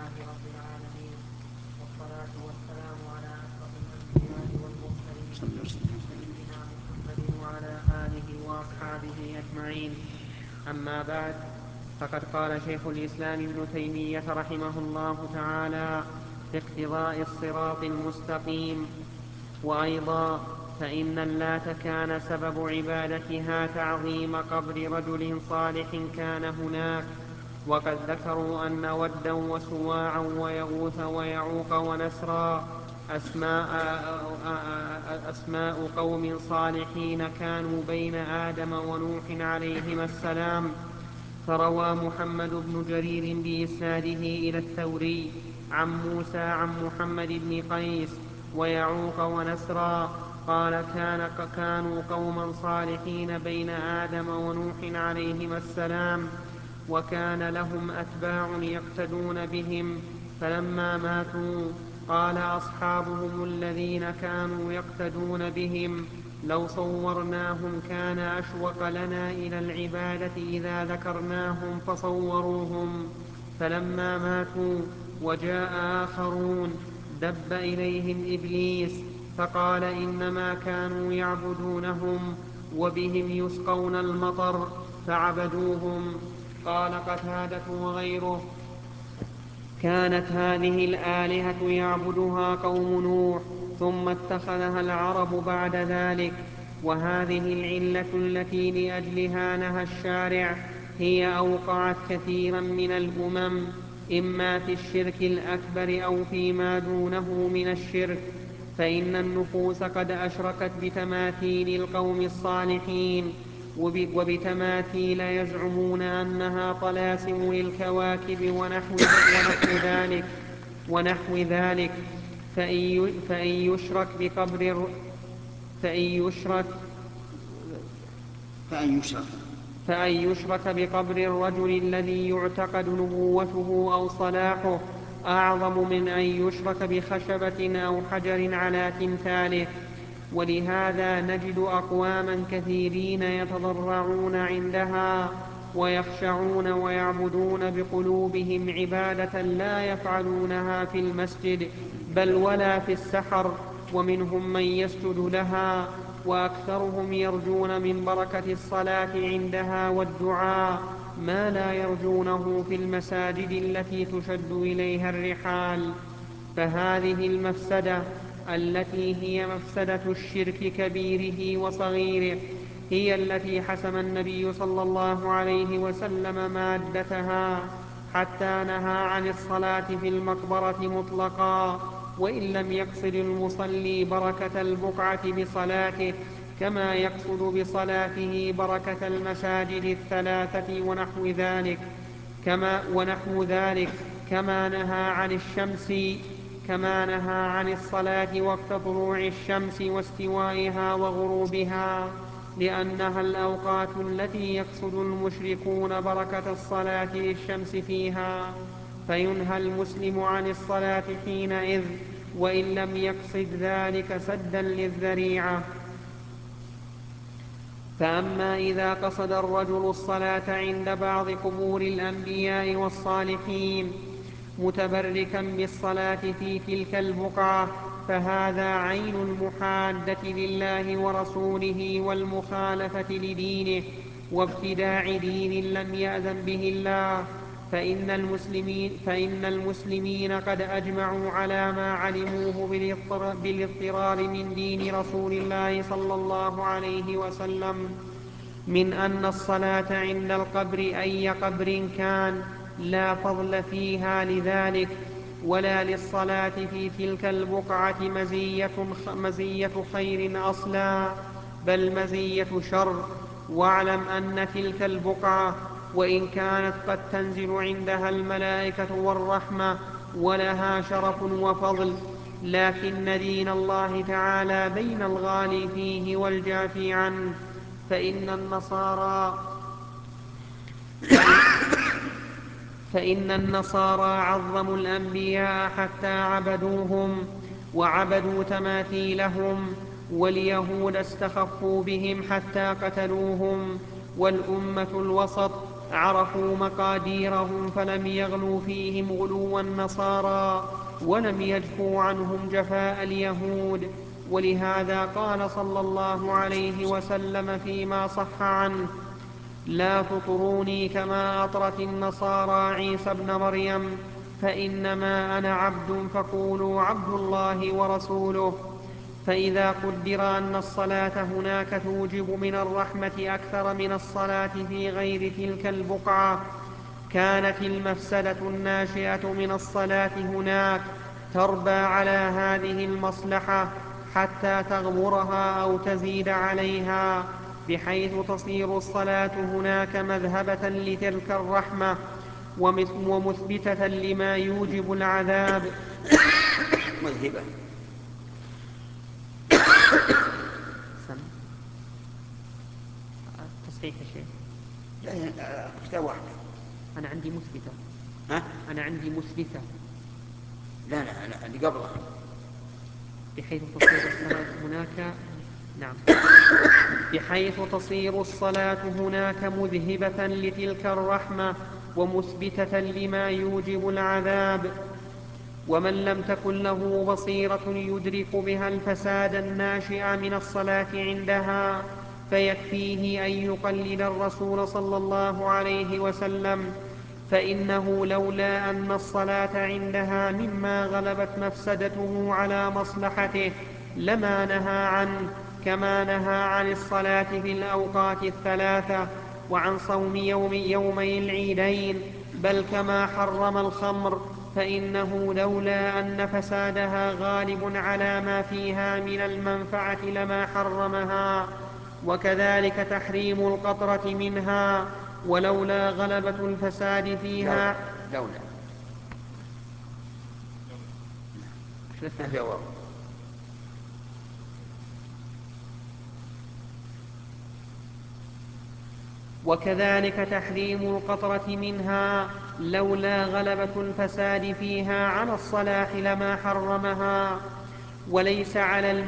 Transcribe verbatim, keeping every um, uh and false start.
لله رب العالمين، والصلاة والسلام على أشرف الأنبياء والمرسلين سيدنا محمد وعلى آله وأصحابه أجمعين. أما بعد، فقد قال شيخ الإسلام ابن تيمية رحمه الله تعالى في اقتضاء الصراط المستقيم: وأيضا فإن اللات كان سبب عبادتها تعظيم قبر رجل صالح كان هناك. وقد ذكروا أن ودا وسواعا ويغوث ويعوق ونسرا أسماء, أسماء قوم صالحين كانوا بين آدم ونوح عليهما السلام. فروى محمد بن جرير بإسناده إلى الثوري عن موسى عن محمد بن قيس: ويعوق ونسرا قال كان كانوا قوما صالحين بين آدم ونوح عليهما السلام، وكان لهم أتباع يقتدون بهم، فلما ماتوا قال أصحابهم الذين كانوا يقتدون بهم: لو صورناهم كان أشوق لنا إلى العبادة إذا ذكرناهم فصوروهم. فلما ماتوا وجاء آخرون دب إليهم إبليس فقال إنما كانوا يعبدونهم وبهم يسقون المطر فعبدوهم. قال قتادة وغيره: كانت هذه الآلهة يعبدها قوم نوح ثم اتخذها العرب بعد ذلك. وهذه العلة التي لأجلها نهى الشارع هي أوقعت كثيرا من الأمم، إما في الشرك الأكبر أو فيما دونه من الشرك. فإن النفوس قد أشركت بتماثيل القوم الصالحين وبتماثيل يزعمون أنها طلاسم للكواكب ونحو ذلك ونحو ذلك فإن يشرك بقبر فإن يشرك فأن يشرك فأن يشرك بقبر الرجل الذي يعتقد نبوته أو صلاحه أعظم من أن يشرك بخشبة أو حجر على تمثاله. ولهذا نجد أقواما كثيرين يتضرعون عندها ويخشعون ويعبدون بقلوبهم عبادة لا يفعلونها في المسجد بل ولا في السحر، ومنهم من يسجد لها، وأكثرهم يرجون من بركة الصلاة عندها والدعاء ما لا يرجونه في المساجد التي تشد إليها الرحال. فهذه المفسدة التي هي مفسدة الشرك كبيره وصغيره هي التي حسم النبي صلى الله عليه وسلم مادتها، حتى نهى عن الصلاة في المقبرة مطلقا، وإن لم يقصد المصلي بركة البقعة بصلاته كما يقصد بصلاته بركة المساجد الثلاثة ونحو ذلك كما, ونحو ذلك كما نهى عن الشمس كما نهى عن الصلاة وقت طلوع الشمس واستوائها وغروبها، لأنها الأوقات التي يقصد المشركون بركة الصلاة للشمس فيها، فينهى المسلم عن الصلاة حينئذ وإن لم يقصد ذلك سدا للذريعة. فأما إذا قصد الرجل الصلاة عند بعض قبور الأنبياء والصالحين متبركا بالصلاة في تلك البقعة فهذا عين المحادة لله ورسوله والمخالفة لدينه وابتداع دين لم يأذن به الله. فإن المسلمين, فإن المسلمين قد أجمعوا على ما علموه بالاضطرار من دين رسول الله صلى الله عليه وسلم من أن الصلاة عند القبر أي قبر كان لا فضل فيها لذلك ولا للصلاة في تلك البقعة مزية, مزية خير أصلا بل مزية شر. واعلم أن تلك البقعة وإن كانت قد تنزل عندها الملائكة والرحمة ولها شرف وفضل، لكن دين الله تعالى بين الغالي فيه والجافي عنه. فإن النصارى فإن النصارى عظموا الأنبياء حتى عبدوهم وعبدوا تماثيلهم، واليهود استخفوا بهم حتى قتلوهم، والأمة الوسط عرفوا مقاديرهم فلم يغلوا فيهم غلو النصارى ولم يجفوا عنهم جفاء اليهود. ولهذا قال صلى الله عليه وسلم فيما صح عنه: لا تطروني كما أطرت النصارى عيسى ابن مريم، فإنما أنا عبد فقولوا عبد الله ورسوله. فإذا قدر أن الصلاة هناك توجب من الرحمة أكثر من الصلاة في غير تلك البقعة، كانت المفسدة الناشئة من الصلاة هناك تربى على هذه المصلحة حتى تغمرها أو تزيد عليها، بحيث تصير الصلاة هناك مذهبة لتلك الرحمة ومثبتة لما يوجب العذاب. مذهبة. تصحيح يا شيخ. لا كتاب واحد. أنا عندي مثبتة. ها؟ أنا عندي مثبتة. لا لا أنا عندي قبلها. بحيث تصير الصلاة هناك. نعم. بحيث تصير الصلاة هناك مذهبة لتلك الرحمة ومثبتة لما يوجب العذاب. ومن لم تكن له بصيرة يدرك بها الفساد الناشئ من الصلاة عندها فيكفيه أن يقلد الرسول صلى الله عليه وسلم، فإنه لولا أن الصلاة عندها مما غلبت مفسدته على مصلحته لما نهى عنه، كما نهى عن الصلاة في الأوقات الثلاثة وعن صوم يوم يومي العيدين، بل كما حرم الخمر، فإنه لولا أن فسادها غالب على ما فيها من المنفعة لما حرمها. وكذلك تحريم القطرة منها، ولولا غلبة الفساد فيها. لولا لولا وكذلك تحريم القطرة منها لولا غلبة الفساد فيها على الصلاح لما حرمها. وليس على